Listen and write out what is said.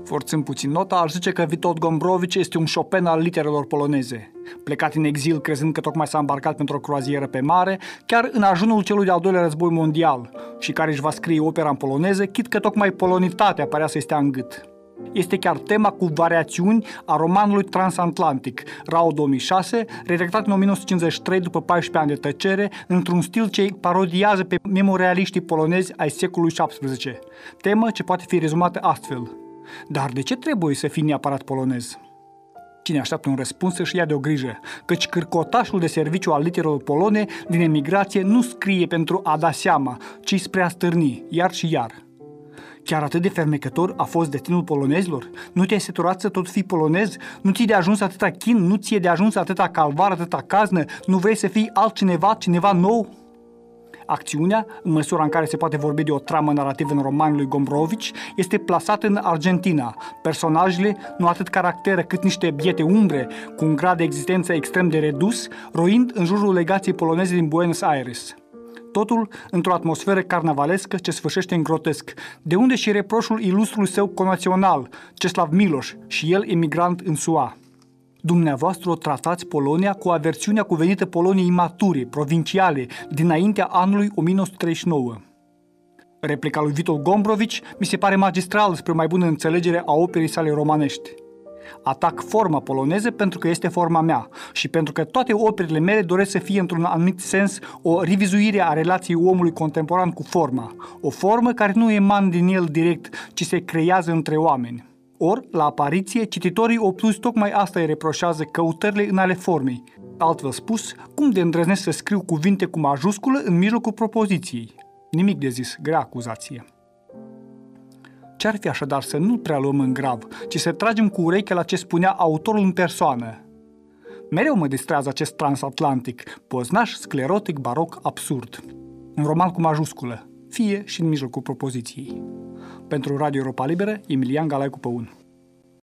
Forțând puțin nota, aș zice că Witold Gombrowicz este un Chopin al literelor poloneze. Plecat în exil, crezând că tocmai s-a îmbarcat pentru o croazieră pe mare, chiar în ajunul celui de-al doilea război mondial, și care își va scrie opera în poloneză, chit că tocmai polonitatea părea să-i stea în gât. Este chiar tema cu variațiuni a romanului transatlantic, RAO 2006, redactat în 1953 după 14 ani de tăcere, într-un stil ce parodiază pe memorialiștii polonezi ai secolului XVII. Temă ce poate fi rezumată astfel. Dar de ce trebuie să fii neapărat polonez? Cine așteaptă un răspuns să-și ia de o grijă, căci cârcotașul de serviciu al literelor polone din emigrație nu scrie pentru a da seama, ci spre a stârni, iar și iar. Chiar atât de fermecător a fost destinul polonezilor? Nu te-ai săturat să tot fii polonez? Nu ți-e de ajuns atâta chin? Nu ți-e de ajuns atâta calvar, atâta caznă? Nu vrei să fii altcineva, cineva nou? Acțiunea, în măsura în care se poate vorbi de o tramă narrativă în romanul lui Gombrowicz, este plasată în Argentina. Personajele, nu atât caractere cât niște biete umbre, cu un grad de existență extrem de redus, roind în jurul legației poloneze din Buenos Aires. Totul într-o atmosferă carnavalescă ce sfârșește în grotesc, de unde și reproșul ilustrului său conațional, Czesław Milosz, și el emigrant în SUA. Dumneavoastră o tratați Polonia cu aversiunea cuvenită Poloniei imature, provinciale, dinaintea anului 1939. Replica lui Witold Gombrowicz mi se pare magistral spre o mai bună înțelegere a operei sale romanești. Atac forma poloneză pentru că este forma mea și pentru că toate operele mele doresc să fie într-un anumit sens o revizuire a relației omului contemporan cu forma, o formă care nu emană din el direct, ci se creează între oameni. Ori, la apariție, cititorii opus tocmai asta îi reproșează căutările în ale formei. Altfel spus, cum de îndrăznesc să scriu cuvinte cu majusculă în mijlocul propoziției? Nimic de zis, grea acuzație. Ce-ar fi așadar să nu prea luăm în grav, ci să tragem cu urechea la ce spunea autorul în persoană? Mereu mă distrează acest transatlantic, poznaș, sclerotic, baroc, absurd. Un roman cu majusculă, fie și în mijlocul propoziției. Pentru Radio Europa Liberă, Emilian Galaicu Păun.